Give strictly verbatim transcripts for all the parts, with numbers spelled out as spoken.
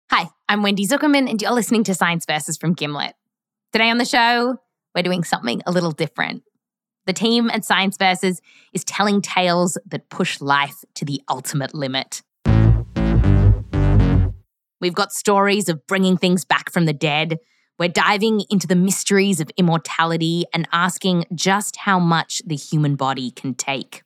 Hi, I'm Wendy Zuckerman, and you're listening to Science Versus from Gimlet. Today on the show, we're doing something a little different. The team at Science Versus is telling tales that push life to the ultimate limit. We've got stories of bringing things back from the dead. We're diving into the mysteries of immortality and asking just how much the human body can take.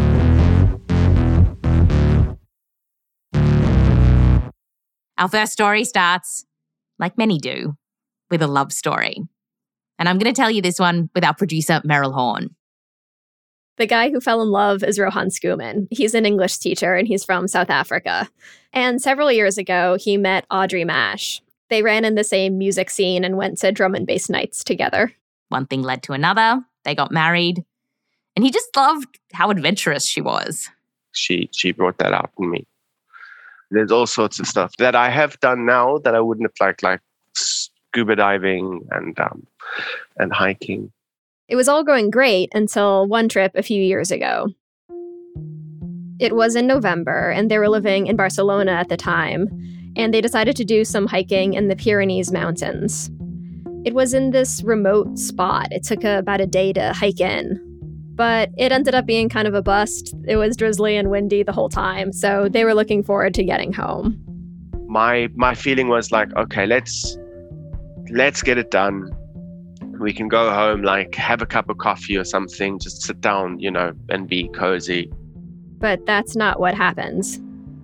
Our first story starts, like many do, with a love story. And I'm going to tell you this one with our producer, Meryl Horn. The guy who fell in love is Rohan Skuman. He's an English teacher and he's from South Africa. And several years ago, he met Audrey Mash. They ran in the same music scene and went to drum and bass nights together. One thing led to another. They got married. And he just loved how adventurous she was. She she brought that out in me. There's all sorts of stuff that I have done now that I wouldn't have liked, like scuba diving and um, and hiking. It was all going great until one trip a few years ago. It was in November, and they were living in Barcelona at the time, and they decided to do some hiking in the Pyrenees Mountains. It was in this remote spot. It took about a day to hike in. But it ended up being kind of a bust. It was drizzly and windy the whole time, so they were looking forward to getting home. My my feeling was like, okay, let's let's get it done. We can go home, like have a cup of coffee or something, just sit down, you know, and be cozy. But that's not what happens.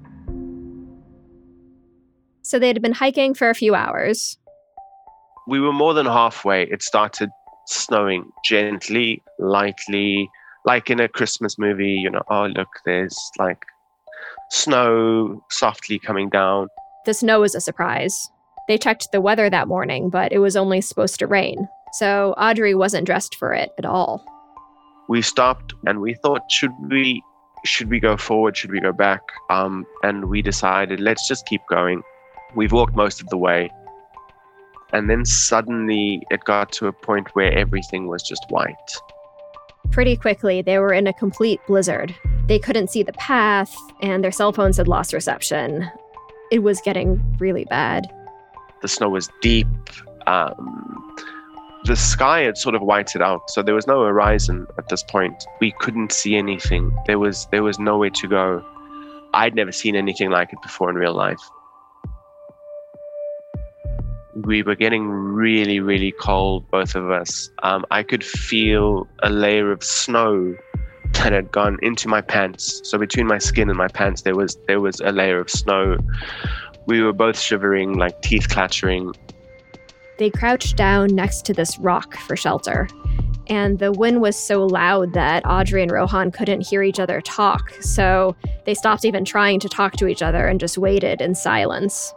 So they had been hiking for a few hours. We were more than halfway. It started snowing gently, lightly, like in a Christmas movie, you know, oh, look, there's like snow softly coming down. The snow was a surprise. They checked the weather that morning, but it was only supposed to rain. So Audrey wasn't dressed for it at all. We stopped and we thought, should we should we go forward? Should we go back? Um, and we decided, let's just keep going. We've walked most of the way. And then suddenly it got to a point where everything was just white. Pretty quickly, they were in a complete blizzard. They couldn't see the path, and their cell phones had lost reception. It was getting really bad. The snow was deep. Um, the sky had sort of whited out, so there was no horizon at this point. We couldn't see anything. There was there was nowhere to go. I'd never seen anything like it before in real life. We were getting really, really cold, both of us. Um, I could feel a layer of snow that had gone into my pants. So between my skin and my pants, there was there was a layer of snow. We were both shivering, like teeth clattering. They crouched down next to this rock for shelter. And the wind was so loud that Audrey and Rohan couldn't hear each other talk. So they stopped even trying to talk to each other and just waited in silence.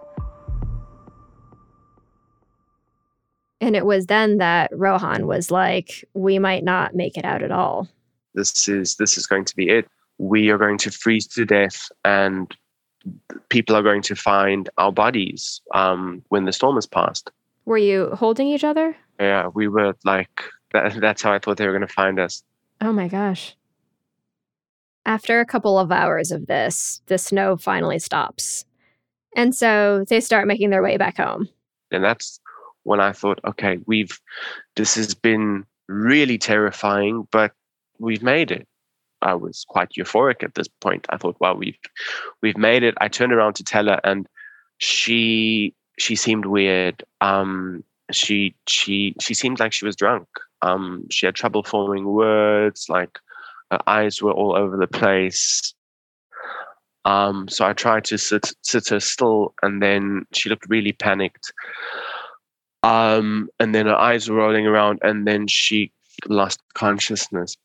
And it was then that Rohan was like, we might not make it out at all. This is this is going to be it. We are going to freeze to death, and people are going to find our bodies um, when the storm has passed. Were you holding each other? Yeah, we were like, that, that's how I thought they were going to find us. Oh my gosh. After a couple of hours of this, the snow finally stops. And so they start making their way back home. And that's when I thought, okay, we've, this has been really terrifying, but we've made it. I was quite euphoric at this point. I thought, wow, we've, we've made it. I turned around to tell her, and she, she seemed weird. Um, she, she, she seemed like she was drunk. Um, she had trouble forming words, like her eyes were all over the place. Um, so I tried to sit, sit her still, and then she looked really panicked. Um, and then her eyes were rolling around, and then she lost consciousness.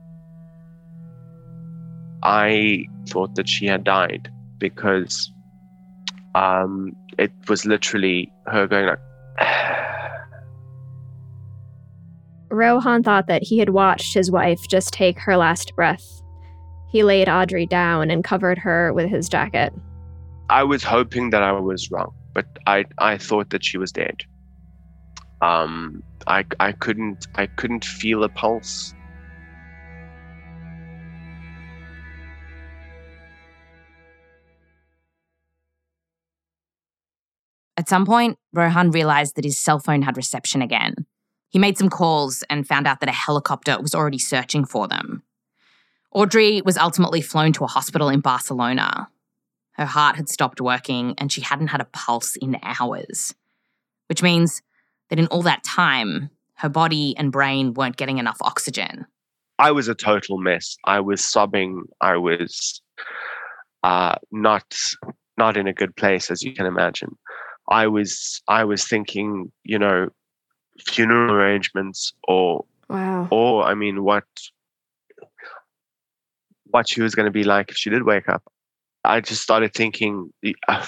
I thought that she had died because um, it was literally her going like... Rohan thought that he had watched his wife just take her last breath. He laid Audrey down and covered her with his jacket. I was hoping that I was wrong, but I I thought that she was dead. Um, I I couldn't I couldn't feel a pulse. At some point, Rohan realised that his cell phone had reception again. He made some calls and found out that a helicopter was already searching for them. Audrey was ultimately flown to a hospital in Barcelona. Her heart had stopped working and she hadn't had a pulse in hours, which means that in all that time, her body and brain weren't getting enough oxygen. I was a total mess. I was sobbing. I was uh, not not in a good place, as you can imagine. I was I was thinking, you know, funeral arrangements or wow. or I mean, what what she was going to be like if she did wake up. I just started thinking, uh,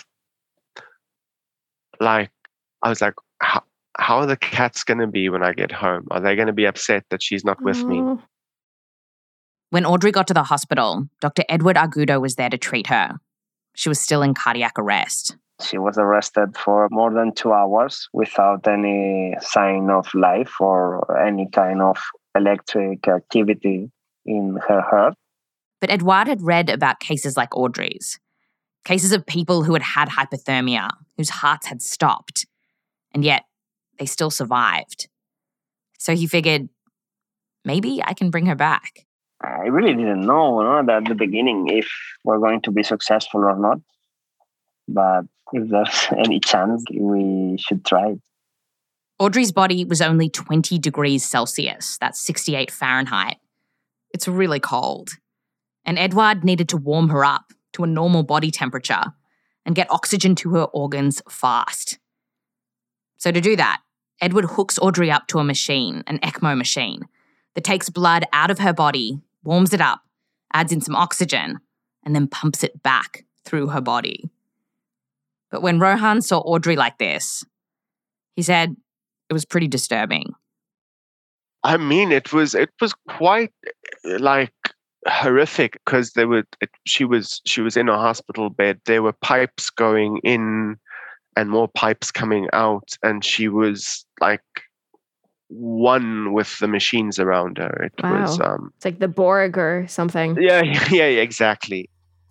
like, I was like, how, how are the cats going to be when I get home? Are they going to be upset that she's not with Oh. me? When Audrey got to the hospital, Doctor Edward Argudo was there to treat her. She was still in cardiac arrest. She was arrested for more than two hours without any sign of life or any kind of electric activity in her heart. But Edouard had read about cases like Audrey's, cases of people who had had hypothermia, whose hearts had stopped, and yet they still survived. So he figured, maybe I can bring her back. I really didn't know, you know, at the beginning if we're going to be successful or not. But if there's any chance, we should try it. Audrey's body was only twenty degrees Celsius, that's sixty-eight Fahrenheit. It's really cold. And Edouard needed to warm her up to a normal body temperature and get oxygen to her organs fast. So to do that, Edward hooks Audrey up to a machine, an ECMO machine, that takes blood out of her body, warms it up, adds in some oxygen, and then pumps it back through her body. But when Rohan saw Audrey like this, he said it was pretty disturbing. I mean, it was it was quite like horrific because there were it, she was she was in a hospital bed. There were pipes going in and more pipes coming out, and she was like one with the machines around her. It Wow. was um It's like the Borg or something. yeah yeah yeah exactly.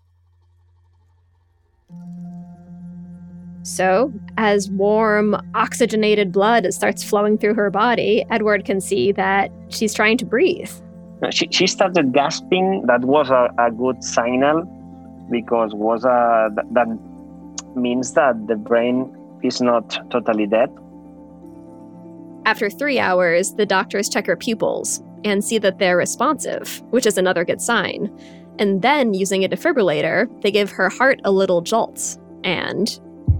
So, as warm, oxygenated blood starts flowing through her body, Edward can see that she's trying to breathe. She, she started gasping. That was a, a good signal because was a, that, that means that the brain is not totally dead. After three hours, the doctors check her pupils and see that they're responsive, which is another good sign. And then, using a defibrillator, they give her heart a little jolt. And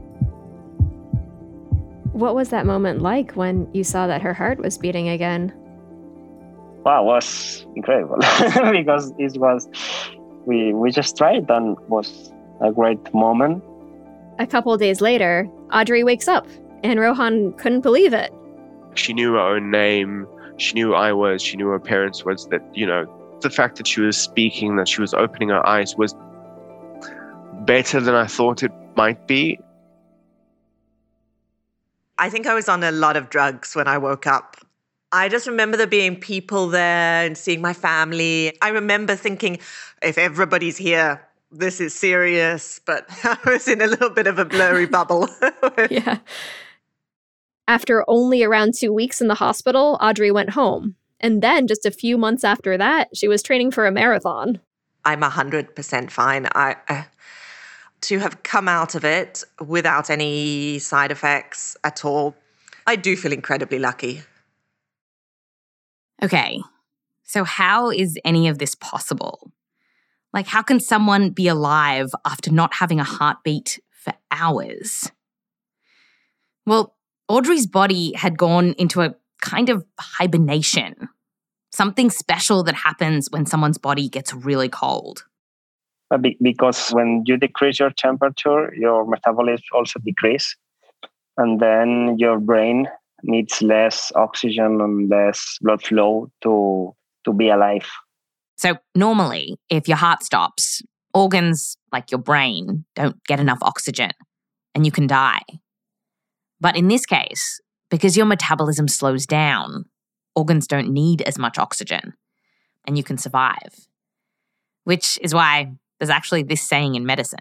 what was that moment like when you saw that her heart was beating again? Wow, it was incredible because it was, we, we just tried and it was a great moment. A couple of days later, Audrey wakes up and Rohan couldn't believe it. She knew her own name. She knew who I was. She knew her parents was. That, you know, the fact that she was speaking, that she was opening her eyes was better than I thought it might be. I think I was on a lot of drugs when I woke up. I just remember there being people there and seeing my family. I remember thinking, if everybody's here, this is serious. But I was in a little bit of a blurry bubble. Yeah. After only around two weeks in the hospital, Audrey went home. And then just a few months after that, she was training for a marathon. I'm one hundred percent fine. I, uh, to have come out of it without any side effects at all, I do feel incredibly lucky. Okay, so how is any of this possible? Like, how can someone be alive after not having a heartbeat for hours? Well, Audrey's body had gone into a kind of hibernation, something special that happens when someone's body gets really cold. Because when you decrease your temperature, your metabolism also decreases. And then your brain needs less oxygen and less blood flow to, to be alive. So normally, if your heart stops, organs like your brain don't get enough oxygen and you can die. But in this case, because your metabolism slows down, organs don't need as much oxygen and you can survive. Which is why there's actually this saying in medicine.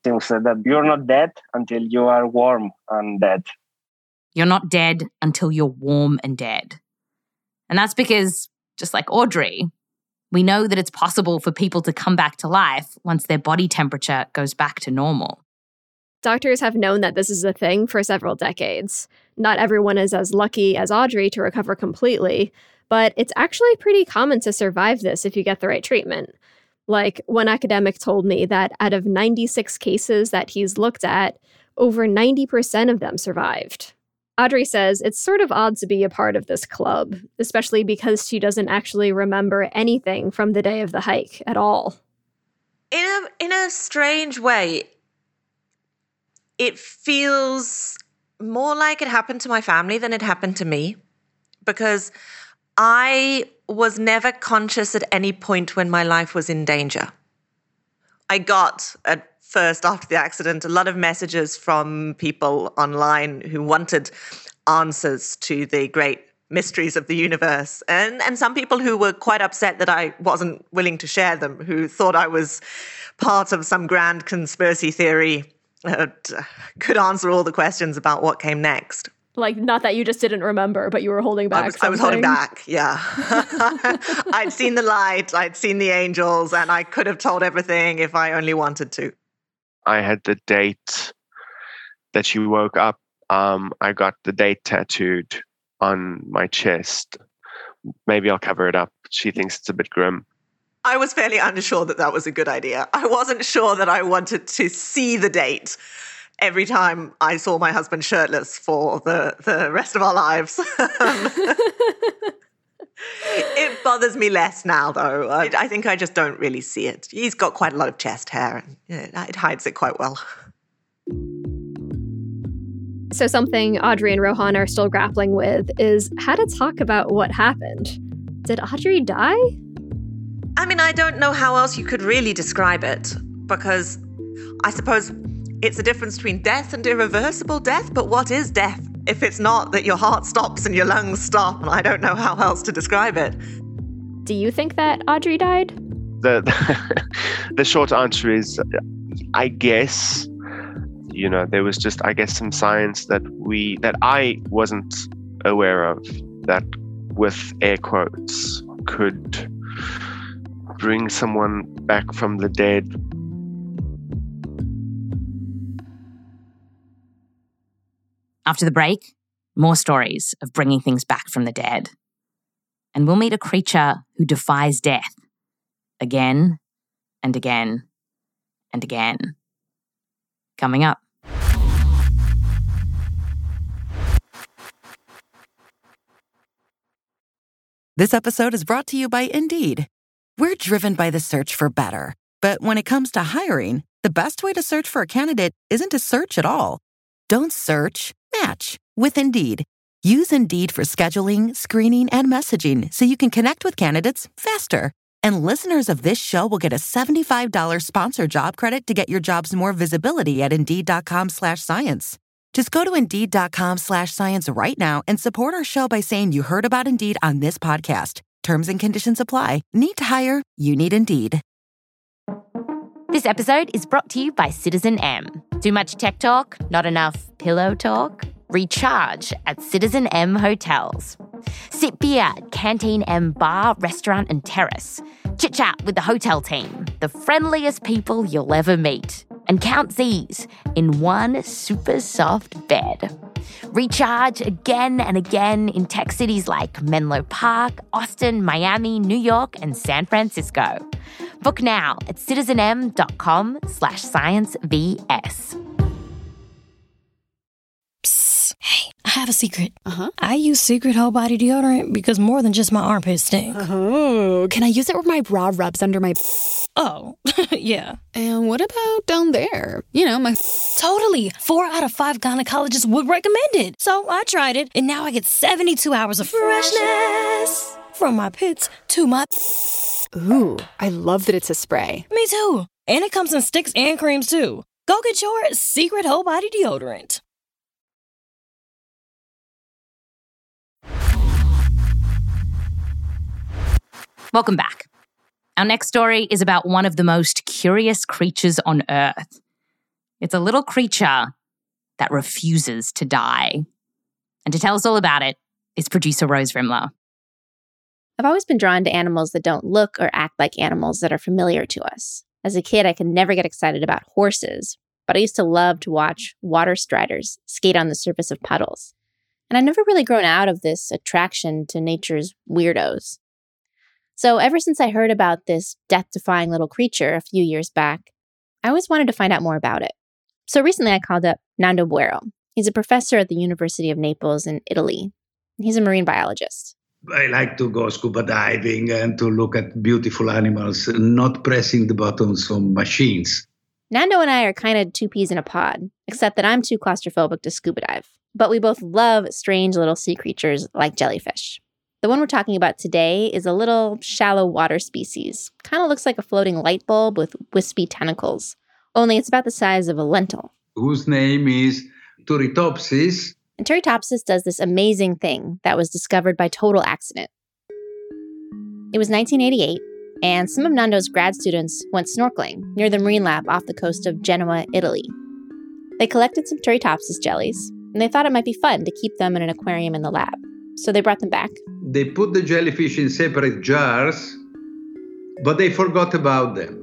Things that you're not dead until you are warm and dead. You're not dead until you're warm and dead. And that's because, just like Audrey, we know that it's possible for people to come back to life once their body temperature goes back to normal. Doctors have known that this is a thing for several decades. Not everyone is as lucky as Audrey to recover completely, but it's actually pretty common to survive this if you get the right treatment. Like, one academic told me that out of ninety-six cases that he's looked at, over ninety percent of them survived. Audrey says it's sort of odd to be a part of this club, especially because she doesn't actually remember anything from the day of the hike at all. In a, in a strange way, it feels more like it happened to my family than it happened to me, because I was never conscious at any point when my life was in danger. I got, at first after the accident, a lot of messages from people online who wanted answers to the great mysteries of the universe, and, and some people who were quite upset that I wasn't willing to share them, who thought I was part of some grand conspiracy theory that could answer all the questions about what came next. Like, not that you just didn't remember, but you were holding back I was, something. I was holding back, yeah. I'd seen the light, I'd seen the angels, and I could have told everything if I only wanted to. I had the date that she woke up. Um, I got the date tattooed on my chest. Maybe I'll cover it up. She thinks it's a bit grim. I was fairly unsure that that was a good idea. I wasn't sure that I wanted to see the date every time I saw my husband shirtless for the, the rest of our lives. It bothers me less now, though. I, I think I just don't really see it. He's got quite a lot of chest hair, and you know, it hides it quite well. So something Audrey and Rohan are still grappling with is how to talk about what happened. Did Audrey die? I mean, I don't know how else you could really describe it, because I suppose it's a difference between death and irreversible death, but what is death if it's not that your heart stops and your lungs stop? And I don't know how else to describe it. Do you think that Audrey died? The, the short answer is, I guess, you know, there was just, I guess, some science that we, that I wasn't aware of, that with air quotes could bring someone back from the dead. After the break, more stories of bringing things back from the dead. And we'll meet a creature who defies death again and again and again. Coming up. This episode is brought to you by Indeed. We're driven by the search for better. But when it comes to hiring, the best way to search for a candidate isn't to search at all. Don't search, match with Indeed. Use Indeed for scheduling, screening, and messaging so you can connect with candidates faster. And listeners of this show will get a seventy-five dollars sponsored job credit to get your jobs more visibility at Indeed.com slash science. Just go to Indeed.com slash science right now and support our show by saying you heard about Indeed on this podcast. Terms and conditions apply. Need to hire? You need Indeed. This episode is brought to you by Citizen M. Too much tech talk? Not enough pillow talk? Recharge at Citizen M Hotels. Sit beer at Canteen M Bar, Restaurant and Terrace. Chit-chat with the hotel team, the friendliest people you'll ever meet. And count Z's in one super soft bed. Recharge again and again in tech cities like Menlo Park, Austin, Miami, New York, and San Francisco. Book now at citizenm.com slash sciencevs. Psst. Hey, I have a secret. Uh-huh. I use Secret Whole Body Deodorant because more than just my armpits stink. Oh, can I use it where my bra rubs under my... Oh, yeah. And what about down there? You know, my... Totally. Four out of five gynecologists would recommend it. So I tried it, and now I get seventy-two hours of freshness. From my pits to my... Ooh, I love that it's a spray. Me too. And it comes in sticks and creams too. Go get your Secret Whole Body Deodorant. Welcome back. Our next story is about one of the most curious creatures on Earth. It's a little creature that refuses to die. And to tell us all about it is producer Rose Rimler. I've always been drawn to animals that don't look or act like animals that are familiar to us. As a kid, I could never get excited about horses, but I used to love to watch water striders skate on the surface of puddles. And I've never really grown out of this attraction to nature's weirdos. So ever since I heard about this death-defying little creature a few years back, I always wanted to find out more about it. So recently I called up Nando Buero. He's a professor at the University of Naples in Italy. He's a marine biologist. I like to go scuba diving and to look at beautiful animals, not pressing the buttons on machines. Nando and I are kind of two peas in a pod, except that I'm too claustrophobic to scuba dive. But we both love strange little sea creatures like jellyfish. The one we're talking about today is a little shallow water species. Kind of looks like a floating light bulb with wispy tentacles, only it's about the size of a lentil. Whose name is Turritopsis. And Turritopsis does this amazing thing that was discovered by total accident. It was nineteen eighty-eight, and some of Nando's grad students went snorkeling near the Marine Lab off the coast of Genoa, Italy. They collected some Turritopsis jellies, and they thought it might be fun to keep them in an aquarium in the lab. So they brought them back. They put the jellyfish in separate jars, but they forgot about them.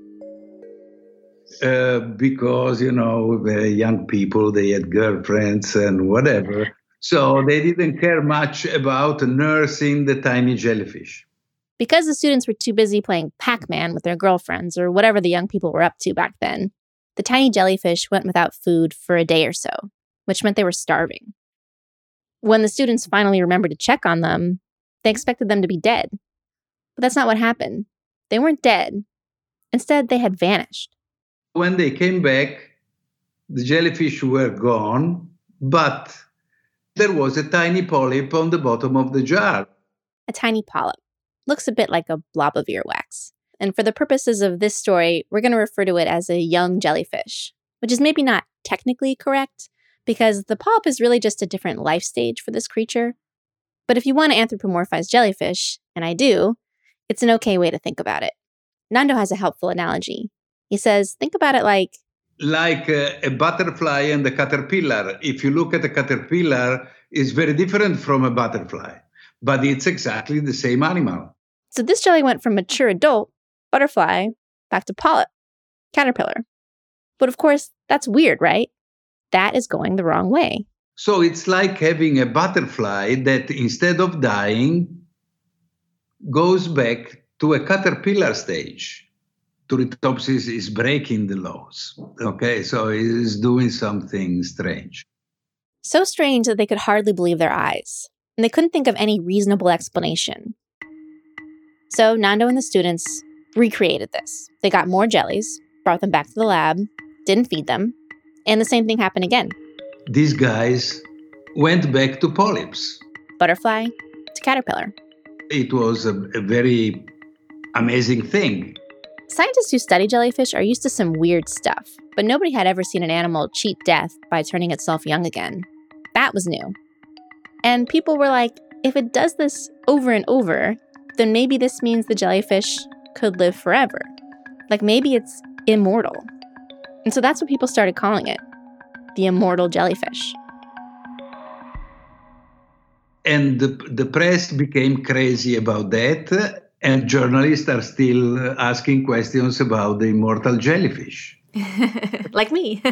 Uh, because, you know, very young people, they had girlfriends and whatever. So they didn't care much about nursing the tiny jellyfish. Because the students were too busy playing Pac-Man with their girlfriends or whatever the young people were up to back then, the tiny jellyfish went without food for a day or so, which meant they were starving. When the students finally remembered to check on them, they expected them to be dead. But that's not what happened. They weren't dead. Instead, they had vanished. When they came back, the jellyfish were gone, but there was a tiny polyp on the bottom of the jar. A tiny polyp. Looks a bit like a blob of earwax. And for the purposes of this story, we're going to refer to it as a young jellyfish, which is maybe not technically correct, because the polyp is really just a different life stage for this creature. But if you want to anthropomorphize jellyfish, and I do, it's an okay way to think about it. Nando has a helpful analogy. He says, think about it like... Like a, a butterfly and a caterpillar. If you look at a caterpillar, it's very different from a butterfly, but it's exactly the same animal. So this jelly went from mature adult, butterfly, back to polyp, caterpillar. But of course, that's weird, right? That is going the wrong way. So it's like having a butterfly that instead of dying, goes back to a caterpillar stage. Turritopsis is breaking the laws. Okay, so it is doing something strange. So strange that they could hardly believe their eyes, and they couldn't think of any reasonable explanation. So Nando and the students recreated this. They got more jellies, brought them back to the lab, didn't feed them, and the same thing happened again. These guys went back to polyps. Butterfly to caterpillar. It was a, a very amazing thing. Scientists who study jellyfish are used to some weird stuff, but nobody had ever seen an animal cheat death by turning itself young again. That was new. And people were like, if it does this over and over, then maybe this means the jellyfish could live forever. Like maybe it's immortal. And so that's what people started calling it, the immortal jellyfish. And the, the press became crazy about that. And journalists are still asking questions about the immortal jellyfish. Like me.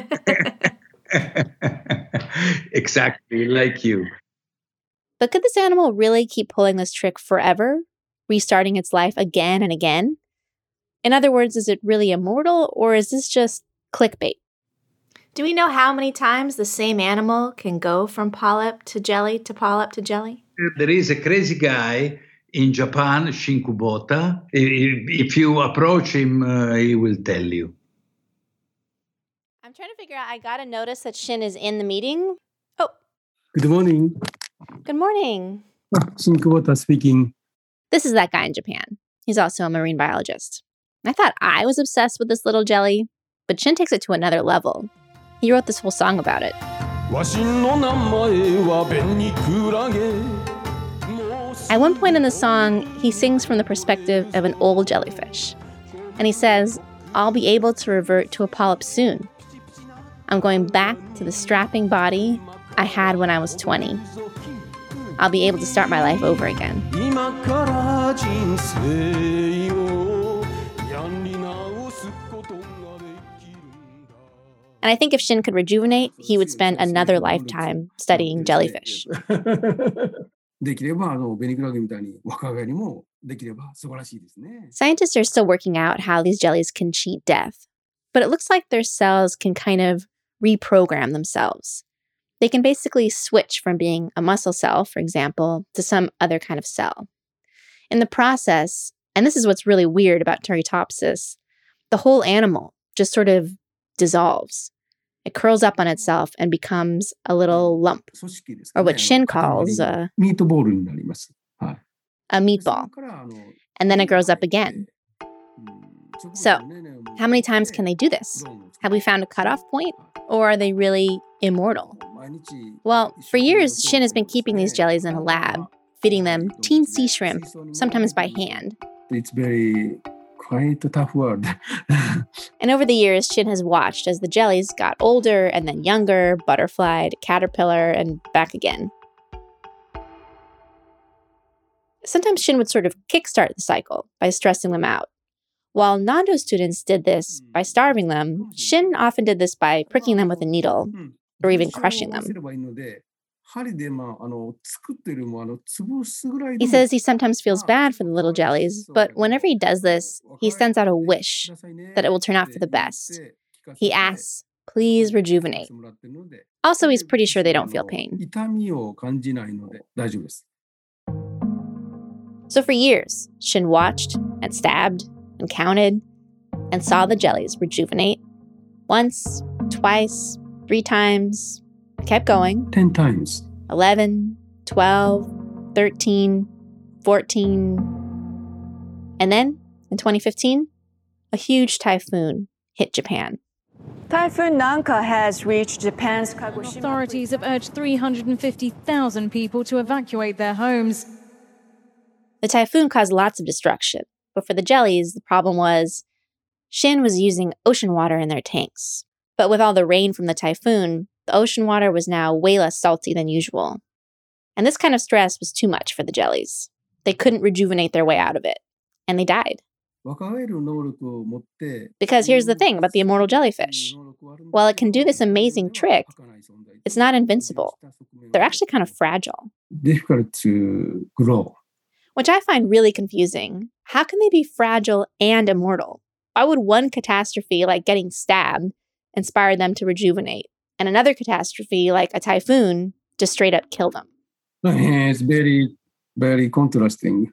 Exactly, like you. But could this animal really keep pulling this trick forever, restarting its life again and again? In other words, is it really immortal, or is this just clickbait? Do we know how many times the same animal can go from polyp to jelly to polyp to jelly? There is a crazy guy in Japan, Shin Kubota. If you approach him, uh, he will tell you. I'm trying to figure out, I got to notice that Shin is in the meeting. Oh. Good morning. Good morning. Ah, Shin Kubota speaking. This is that guy in Japan. He's also a marine biologist. I thought I was obsessed with this little jelly, but Shin takes it to another level. He wrote this whole song about it. At one point in the song, he sings from the perspective of an old jellyfish. And he says, I'll be able to revert to a polyp soon. I'm going back to the strapping body I had when I was twenty. I'll be able to start my life over again. And I think if Shin could rejuvenate, he would spend another lifetime studying jellyfish. Scientists are still working out how these jellies can cheat death, but it looks like their cells can kind of reprogram themselves. They can basically switch from being a muscle cell, for example, to some other kind of cell. In the process, and this is what's really weird about Turritopsis, the whole animal just sort of dissolves. It curls up on itself and becomes a little lump, or what Shin calls a, a meatball. And then it grows up again. So, how many times can they do this? Have we found a cutoff point, or are they really immortal? Well, for years, Shin has been keeping these jellies in a lab, feeding them teen sea shrimp, sometimes by hand. It's very quite a tough word. And over the years, Shin has watched as the jellies got older and then younger, butterflied, caterpillar, and back again. Sometimes Shin would sort of kickstart the cycle by stressing them out. While Nando students did this by starving them, Shin often did this by pricking them with a needle or even crushing them. He says he sometimes feels bad for the little jellies, but whenever he does this, he sends out a wish that it will turn out for the best. He asks, please rejuvenate. Also, he's pretty sure they don't feel pain. So for years, Shin watched and stabbed and counted and saw the jellies rejuvenate. Once, twice, three times, kept going. Ten times. eleven, twelve, thirteen, fourteen. And then, in twenty fifteen, a huge typhoon hit Japan. Typhoon Nanka has reached Japan's Kagoshima. Authorities have urged three hundred fifty thousand people to evacuate their homes. The typhoon caused lots of destruction, but for the jellies, the problem was Shin was using ocean water in their tanks. But with all the rain from the typhoon, the ocean water was now way less salty than usual. And this kind of stress was too much for the jellies. They couldn't rejuvenate their way out of it, and they died. Because here's the thing about the immortal jellyfish. While it can do this amazing trick, it's not invincible. They're actually kind of fragile. Difficult to grow. Which I find really confusing. How can they be fragile and immortal? Why would one catastrophe, like getting stabbed, inspire them to rejuvenate, and another catastrophe, like a typhoon, just straight up kill them? It's very, very contrasting.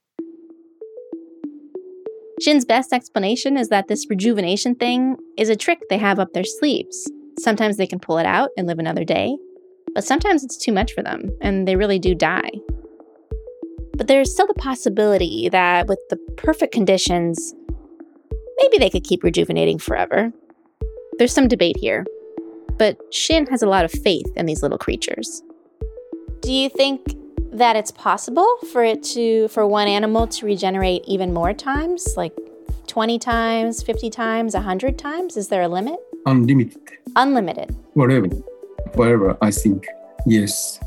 Shin's best explanation is that this rejuvenation thing is a trick they have up their sleeves. Sometimes they can pull it out and live another day, but sometimes it's too much for them, and they really do die. But there's still the possibility that with the perfect conditions, maybe they could keep rejuvenating forever. There's some debate here, but Shin has a lot of faith in these little creatures. Do you think that it's possible for it to, for one animal to regenerate even more times, like twenty times, fifty times, one hundred times? Is there a limit? Unlimited. Unlimited. Whatever. Whatever, I think. Yes.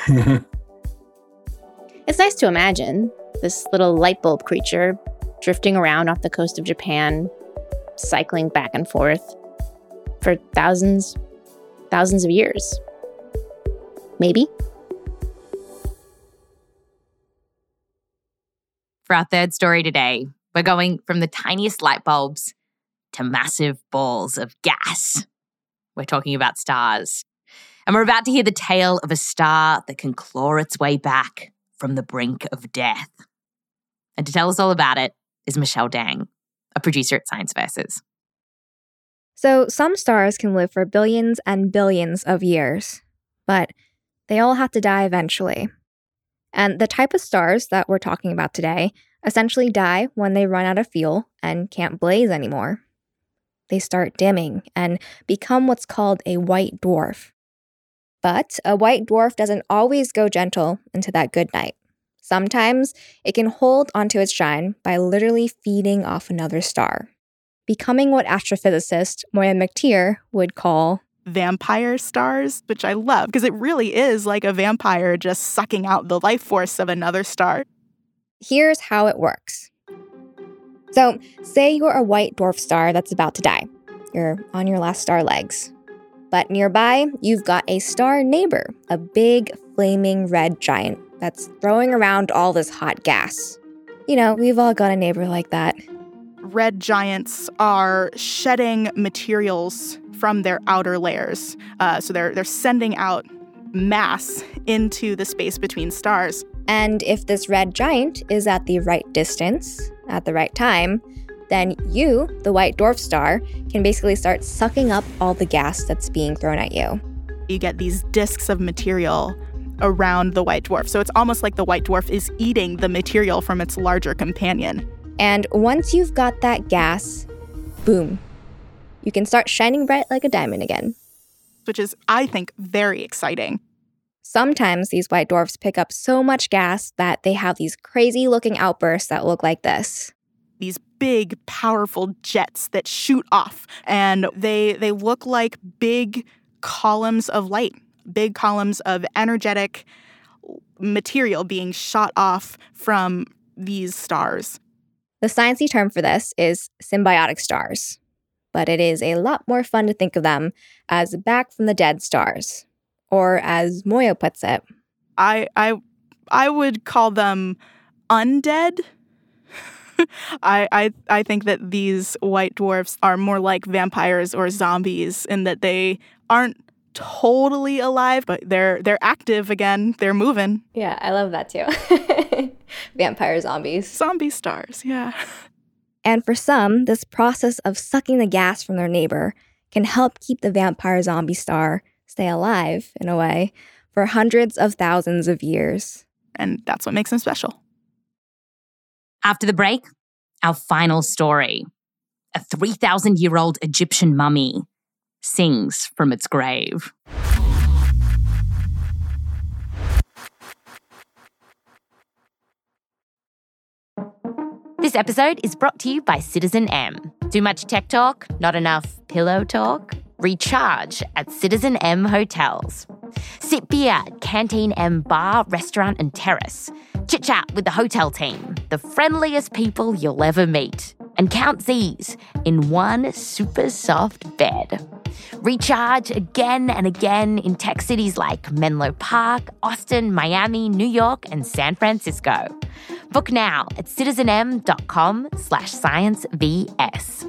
It's nice to imagine this little light bulb creature drifting around off the coast of Japan, cycling back and forth for thousands, thousands of years. Maybe. For our third story today, we're going from the tiniest light bulbs to massive balls of gas. We're talking about stars. And we're about to hear the tale of a star that can claw its way back from the brink of death. And to tell us all about it is Michelle Dang, a producer at Science Versus. So some stars can live for billions and billions of years, but they all have to die eventually. And the type of stars that we're talking about today essentially die when they run out of fuel and can't blaze anymore. They start dimming and become what's called a white dwarf. But a white dwarf doesn't always go gentle into that good night. Sometimes it can hold onto its shine by literally feeding off another star, becoming what astrophysicist Moya McTeer would call vampire stars, which I love because it really is like a vampire just sucking out the life force of another star. Here's how it works. So, say you're a white dwarf star that's about to die. You're on your last star legs. But nearby, you've got a star neighbor, a big, flaming red giant that's throwing around all this hot gas. You know, we've all got a neighbor like that. Red giants are shedding materials from their outer layers. Uh, so they're they're sending out mass into the space between stars. And if this red giant is at the right distance, at the right time, then you, the white dwarf star, can basically start sucking up all the gas that's being thrown at you. You get these disks of material around the white dwarf. So it's almost like the white dwarf is eating the material from its larger companion. And once you've got that gas, boom, you can start shining bright like a diamond again. Which is, I think, very exciting. Sometimes these white dwarfs pick up so much gas that they have these crazy-looking outbursts that look like this. These big, powerful jets that shoot off, and they they look like big columns of light, big columns of energetic material being shot off from these stars. The sciencey term for this is symbiotic stars, but it is a lot more fun to think of them as back from the dead stars, or as Moyo puts it, I I I would call them undead. I, I I think that these white dwarfs are more like vampires or zombies in that they aren't totally alive, but they're they're active again. They're moving. Yeah, I love that too. Vampire zombies. Zombie stars, yeah. And for some, this process of sucking the gas from their neighbor can help keep the vampire zombie star stay alive, in a way, for hundreds of thousands of years. And that's what makes them special. After the break, our final story. A three thousand year old Egyptian mummy sings from its grave. This episode is brought to you by Citizen M. Too much tech talk? Not enough pillow talk? Recharge at Citizen M hotels. Sit beer at Canteen M bar, restaurant and terrace. Chit-chat with the hotel team, the friendliest people you'll ever meet. And count Z's in one super soft bed. Recharge again and again in tech cities like Menlo Park, Austin, Miami, New York, and San Francisco. Book now at citizenm.com slash sciencevs.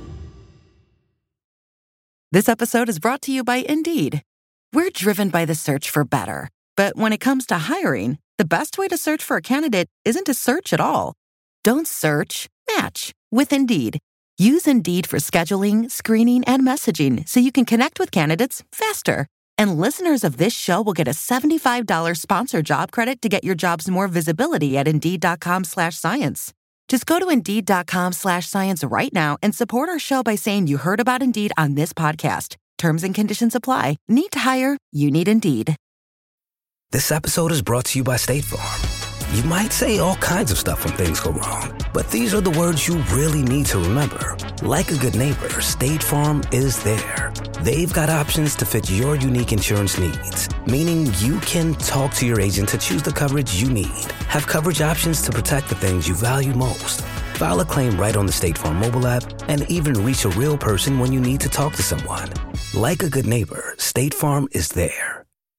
This episode is brought to you by Indeed. We're driven by the search for better. But when it comes to hiring, the best way to search for a candidate isn't to search at all. Don't search, match with Indeed. Use Indeed for scheduling, screening, and messaging so you can connect with candidates faster. And listeners of this show will get a seventy-five dollars sponsored job credit to get your jobs more visibility at Indeed.com slash science. Just go to Indeed.com slash science right now and support our show by saying you heard about Indeed on this podcast. Terms and conditions apply. Need to hire? You need Indeed. This episode is brought to you by State Farm. You might say all kinds of stuff when things go wrong, but these are the words you really need to remember. Like a good neighbor, State Farm is there. They've got options to fit your unique insurance needs, meaning you can talk to your agent to choose the coverage you need, have coverage options to protect the things you value most, file a claim right on the State Farm mobile app, and even reach a real person when you need to talk to someone. Like a good neighbor, State Farm is there.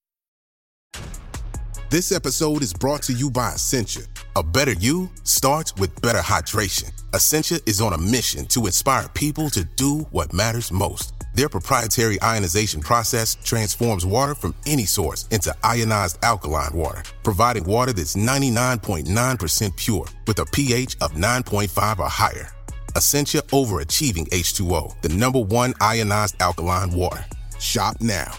This episode is brought to you by Essentia. A better you starts with better hydration. Essentia is on a mission to inspire people to do what matters most. Their proprietary ionization process transforms water from any source into ionized alkaline water, providing water that's ninety-nine point nine percent pure with a pH of nine point five or higher. Essentia Overachieving H two O, the number one ionized alkaline water. Shop now.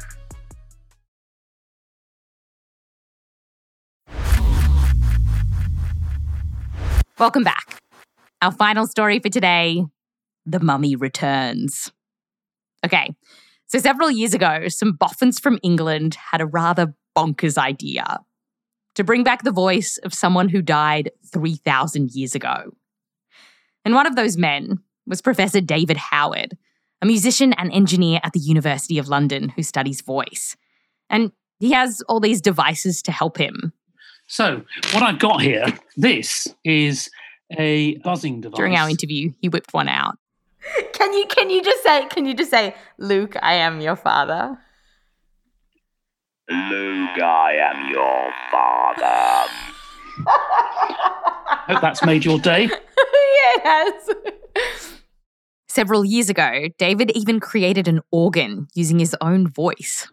Welcome back. Our final story for today, The Mummy Returns. Okay, so several years ago, some boffins from England had a rather bonkers idea to bring back the voice of someone who died three thousand years ago. And one of those men was Professor David Howard, a musician and engineer at the University of London who studies voice. And he has all these devices to help him. So what I've got here, this is a buzzing device. During our interview, he whipped one out. Can you can you just say can you just say, Luke, I am your father? Luke, I am your father. Hope that's made your day. Yeah, it has. Several years ago, David even created an organ using his own voice.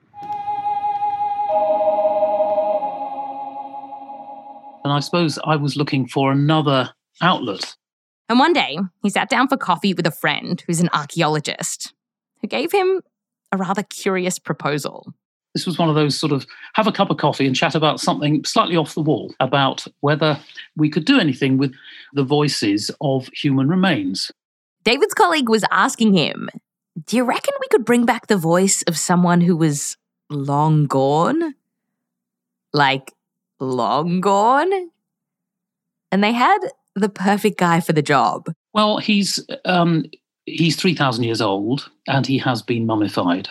And I suppose I was looking for another outlet. And one day, he sat down for coffee with a friend who's an archaeologist who gave him a rather curious proposal. This was one of those sort of have a cup of coffee and chat about something slightly off the wall, about whether we could do anything with the voices of human remains. David's colleague was asking him, do you reckon we could bring back the voice of someone who was long gone? Like, long gone? And they had the perfect guy for the job. Well, he's um, he's three thousand years old and he has been mummified.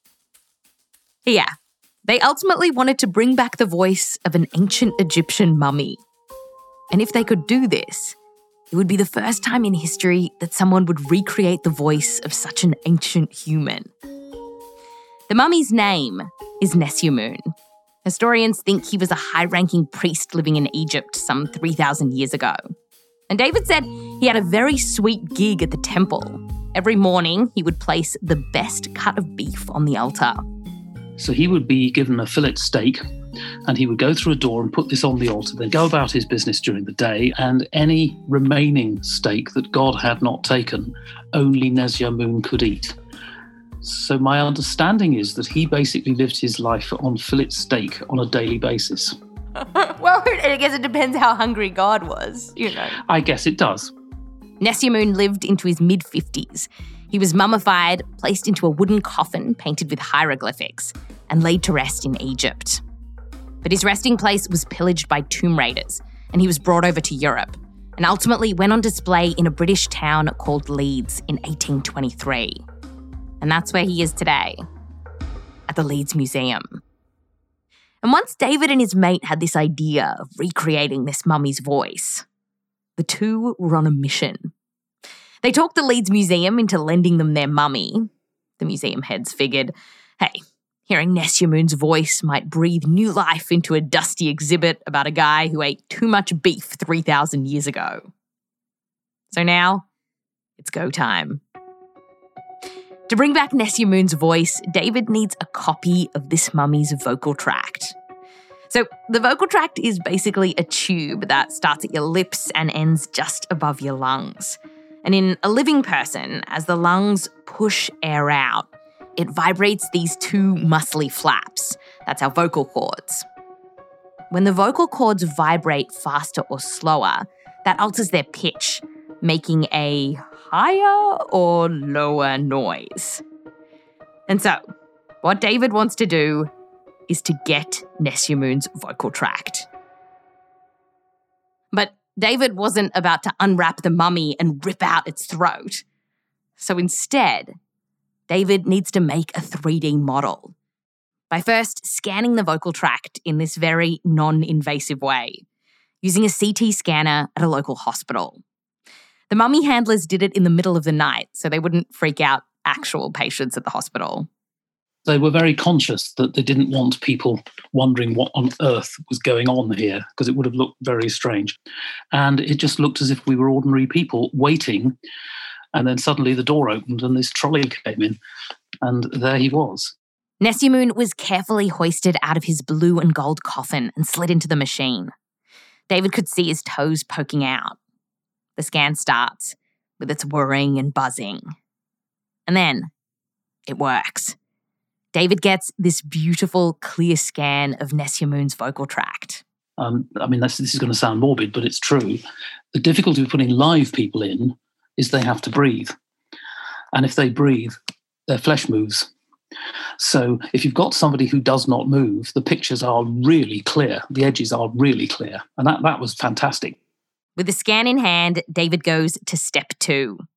Yeah, they ultimately wanted to bring back the voice of an ancient Egyptian mummy. And if they could do this, it would be the first time in history that someone would recreate the voice of such an ancient human. The mummy's name is Nesyamun. Historians think he was a high-ranking priest living in Egypt some three thousand years ago. And David said he had a very sweet gig at the temple. Every morning, he would place the best cut of beef on the altar. So he would be given a fillet steak and he would go through a door and put this on the altar, then go about his business during the day, and any remaining steak that God had not taken, only Nesyamun could eat. So my understanding is that he basically lived his life on fillet steak on a daily basis. Well, I guess it depends how hungry God was, you know. I guess it does. Nesyamun lived into his mid-fifties. He was mummified, placed into a wooden coffin painted with hieroglyphics, and laid to rest in Egypt. But his resting place was pillaged by tomb raiders, and he was brought over to Europe, and ultimately went on display in a British town called Leeds in eighteen twenty-three. And that's where he is today, at the Leeds Museum. And once David and his mate had this idea of recreating this mummy's voice, the two were on a mission. They talked the Leeds Museum into lending them their mummy. The museum heads figured, hey, hearing Nesyamun's voice might breathe new life into a dusty exhibit about a guy who ate too much beef three thousand years ago. So now, it's go time. To bring back Nesyamun's voice, David needs a copy of this mummy's vocal tract. So the vocal tract is basically a tube that starts at your lips and ends just above your lungs. And in a living person, as the lungs push air out, it vibrates these two muscly flaps. That's our vocal cords. When the vocal cords vibrate faster or slower, that alters their pitch, making a higher or lower noise. And so, what David wants to do is to get Nesyamun's vocal tract. But David wasn't about to unwrap the mummy and rip out its throat. So instead, David needs to make a three D model by first scanning the vocal tract in this very non-invasive way, using a C T scanner at a local hospital. The mummy handlers did it in the middle of the night so they wouldn't freak out actual patients at the hospital. They were very conscious that they didn't want people wondering what on earth was going on here, because it would have looked very strange. And it just looked as if we were ordinary people waiting, and then suddenly the door opened and this trolley came in, and there he was. Nesyamun was carefully hoisted out of his blue and gold coffin and slid into the machine. David could see his toes poking out. The scan starts with its whirring and buzzing. And then it works. David gets this beautiful, clear scan of Nesyamun's vocal tract. Um, I mean, this, this is going to sound morbid, but it's true. The difficulty of putting live people in is they have to breathe. And if they breathe, their flesh moves. So if you've got somebody who does not move, the pictures are really clear. The edges are really clear. And that, that was fantastic. With the scan in hand, David goes to step two. He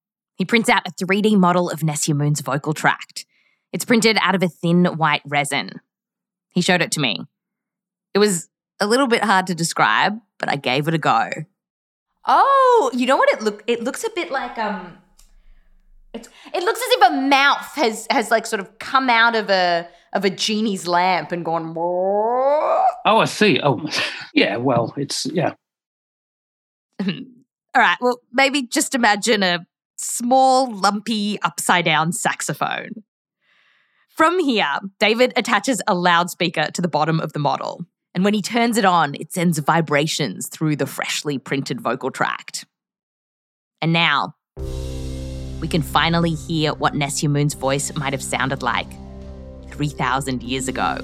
He prints out a three D model of Nessia Moon's vocal tract. It's printed out of a thin white resin. He showed it to me. It was a little bit hard to describe, but I gave it a go. Oh, you know what it look? It looks a bit like um. It's, it looks as if a mouth has has like sort of come out of a of a genie's lamp and gone. Oh, I see. Oh, yeah. Well, it's yeah. All right. Well, maybe just imagine a small, lumpy, upside down saxophone. From here, David attaches a loudspeaker to the bottom of the model. And when he turns it on, it sends vibrations through the freshly printed vocal tract. And now, we can finally hear what Nessia Moon's voice might have sounded like three thousand years ago.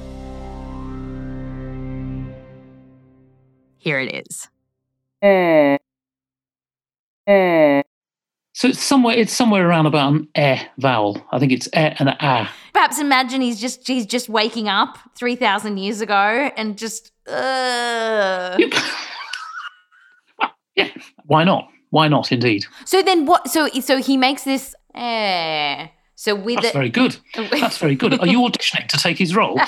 Here it is. So it's somewhere it's somewhere around about an eh vowel. I think it's eh and an ah. Perhaps imagine he's just he's just waking up three thousand years ago and just uh well, yeah, why not? Why not indeed? So then what so so he makes this eh so with That's it, very good. That's very good. Are you auditioning to take his role?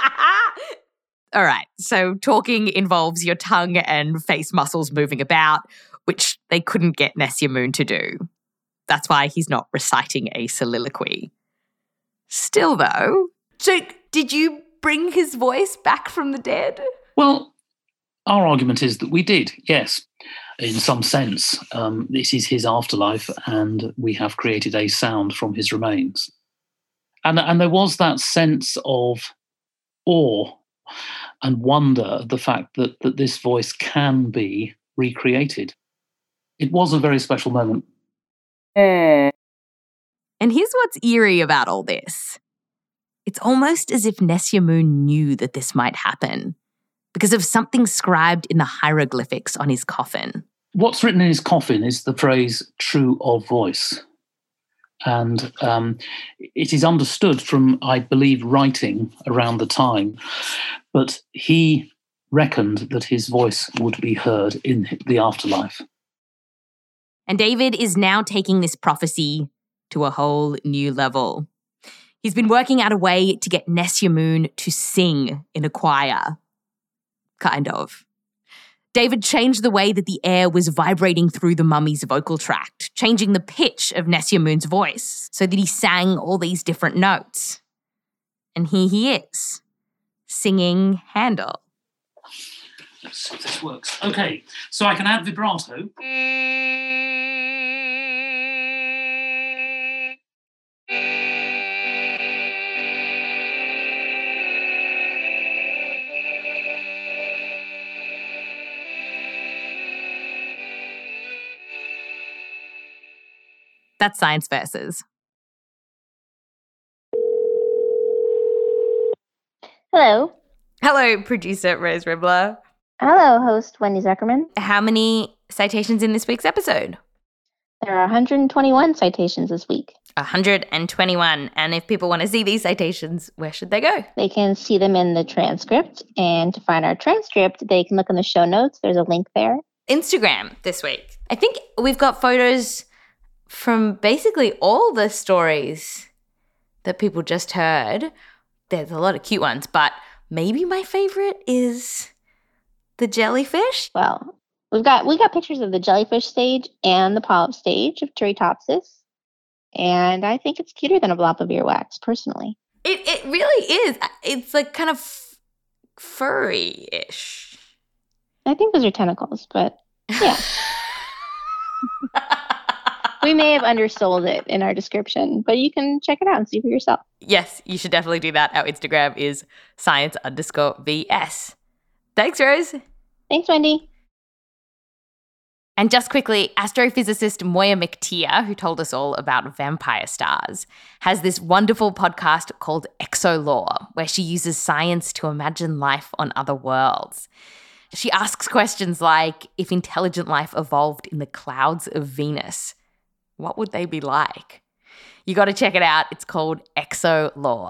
All right, so talking involves your tongue and face muscles moving about, which they couldn't get Nessia Moon to do. That's why he's not reciting a soliloquy. Still, though. So did you bring his voice back from the dead? Well, our argument is that we did, yes. In some sense, um, this is his afterlife and we have created a sound from his remains. And, and there was that sense of awe and wonder at the fact that, that this voice can be recreated. It was a very special moment. And here's what's eerie about all this. It's almost as if Nessia Moon knew that this might happen because of something scribed in the hieroglyphics on his coffin. What's written in his coffin is the phrase true of voice. And um, it is understood from, I believe, writing around the time, but he reckoned that his voice would be heard in the afterlife. And David is now taking this prophecy to a whole new level. He's been working out a way to get Nessia Moon to sing in a choir. Kind of. David changed the way that the air was vibrating through the mummy's vocal tract, changing the pitch of Nessia Moon's voice so that he sang all these different notes. And here he is, singing Handel. Let's see if this works. Okay, so I can add vibrato. That's Science Versus. Hello. Hello, producer Rose Ribler. Hello, host Wendy Zuckerman. How many citations in this week's episode? There are one hundred twenty-one citations this week. one hundred twenty-one. And if people want to see these citations, where should they go? They can see them in the transcript. And to find our transcript, they can look in the show notes. There's a link there. Instagram this week. I think we've got photos from basically all the stories that people just heard. There's a lot of cute ones, but maybe my favorite is the jellyfish. Well, we've got we got pictures of the jellyfish stage and the polyp stage of Turritopsis, and I think it's cuter than a blob of earwax, personally. It it really is. It's like kind of f- furry-ish. I think those are tentacles, but yeah. We may have undersold it in our description, but you can check it out and see for yourself. Yes, you should definitely do that. Our Instagram is science underscore VS. Thanks, Rose. Thanks, Wendy. And just quickly, astrophysicist Moya McTeer, who told us all about vampire stars, has this wonderful podcast called ExoLore, where she uses science to imagine life on other worlds. She asks questions like, if intelligent life evolved in the clouds of Venus, what would they be like? You got to check it out. It's called ExoLore.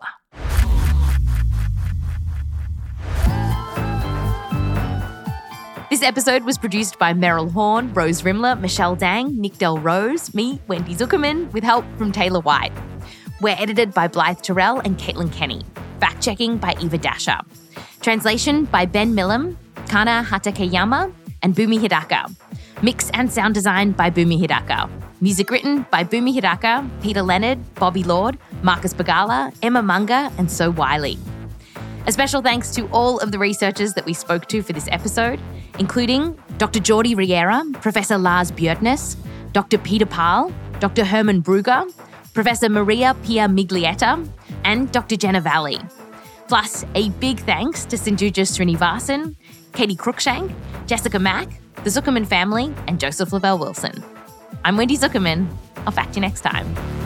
This episode was produced by Meryl Horn, Rose Rimler, Michelle Dang, Nick Del Rose, me, Wendy Zuckerman, with help from Taylor White. We're edited by Blythe Terrell and Caitlin Kenny. Fact-checking by Eva Dasher. Translation by Ben Millam, Kana Hatakeyama, and Bumi Hidaka. Mix and sound design by Bumi Hidaka. Music written by Bumi Hidaka, Peter Leonard, Bobby Lord, Marcus Bagala, Emma Munga, and So Wiley. A special thanks to all of the researchers that we spoke to for this episode, including Doctor Jordi Riera, Professor Lars Björtnes, Doctor Peter Pahl, Doctor Herman Brugger, Professor Maria Pia Miglietta, and Doctor Jenna Valley. Plus, a big thanks to Sanjuja Srinivasan, Katie Cruikshank, Jessica Mack, the Zuckerman family, and Joseph Lavelle Wilson. I'm Wendy Zuckerman. I'll fact you next time.